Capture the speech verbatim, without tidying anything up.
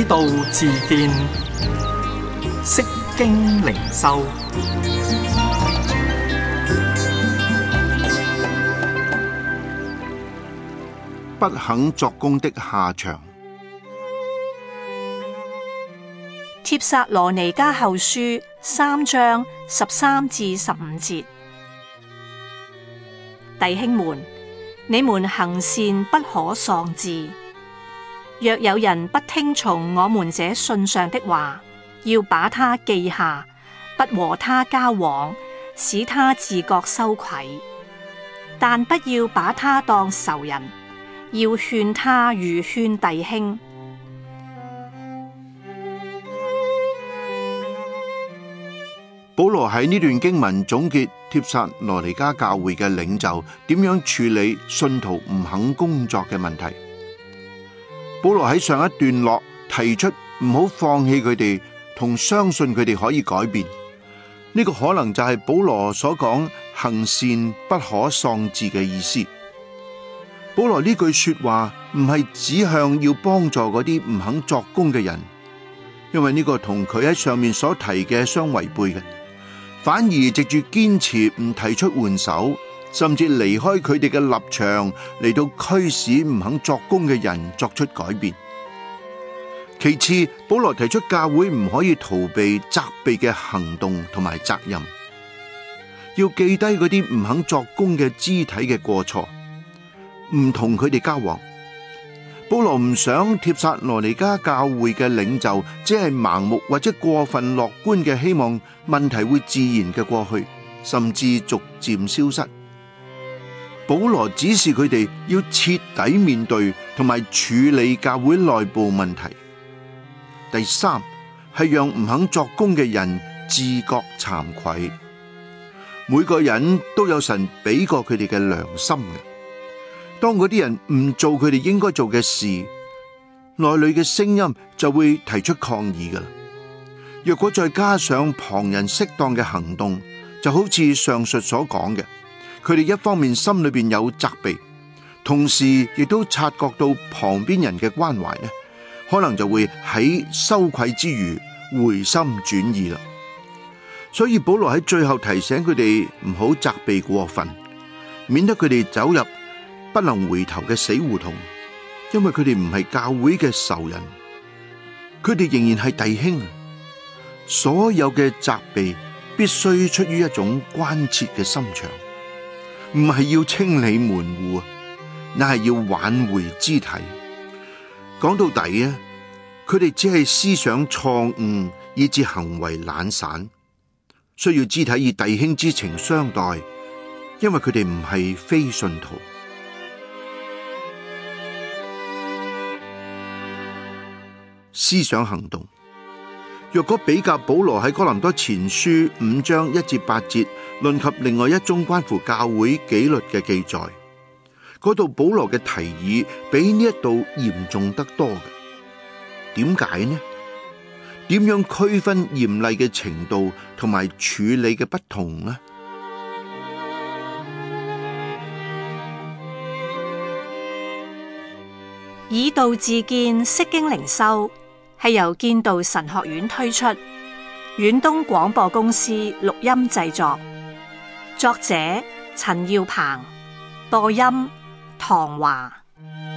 道自見，釋經靈修。 不肯作工的下場。 帖撒羅尼迦後書三章十三至十五節，弟兄們，你們行善不可喪志。若有人不聽從我們這信上的話，要把他記下，不和他交往，使他自覺羞愧。但不要把他當仇人，要勸他如勸弟兄。 保羅喺呢段經文總結帖撒羅尼迦教會嘅領袖點樣處理信徒唔肯工作嘅問題。保羅喺上一段落提出唔好放棄佢哋，同相信佢哋可以改變。呢個可能就係保羅所講行善不可喪志嘅意思。保羅呢句說話唔係指向要幫助嗰啲唔肯作工嘅人，因為呢個同佢喺上面所提嘅相違背嘅。反而藉住堅持唔提出援手，甚至離開佢哋嘅立場嚟到驅使唔肯作工嘅人作出改變。其次，保羅提出教會唔可以逃避責備嘅行動同埋責任，要記低嗰啲唔肯作工嘅肢體嘅過錯，唔同佢哋交往。保羅唔想帖撒羅尼迦教會嘅領袖只係盲目或者過分樂觀嘅希望問題會自然嘅過去，甚至逐漸消失。保羅指示佢哋要徹底面對同埋處理教會內部問題。第三，係讓唔肯作工嘅人自覺慚愧。每個人都有神俾過佢哋嘅良心嘅。當嗰啲人唔做佢哋應該做嘅事，內裏嘅聲音就會提出抗議噶啦。若果再加上旁人適當嘅行動，就好似上述所講嘅，佢哋一方面心裏邊有責備，同時亦都察覺到旁邊人嘅關懷呢，可能就會喺羞愧之餘回心轉意啦。所以保羅喺最後提醒佢哋唔好責備過分，免得佢哋走入不能回頭嘅死胡同，因為佢哋唔係教會嘅仇人，佢哋仍然係弟兄。所有嘅責備必須出於一種關切嘅心腸，唔係要清理門戶啊，乃係要挽回肢體。講到底啊，佢哋只係思想錯誤，以致行為懶散，需要肢體以弟兄之情相待，因為佢哋唔係非信徒。思想行動，若果比較保羅喺哥林多前書五章一至八節論及另外一宗關乎教會紀律嘅記載，嗰度保羅嘅提議比呢一度嚴重得多嘅。點解呢？點樣區分嚴厲嘅程度同埋處理嘅不同呢？ 以道自見，釋經靈修係由建道神學院推出，遠東廣播公司錄音製作，作者陳耀鵬，播音唐華。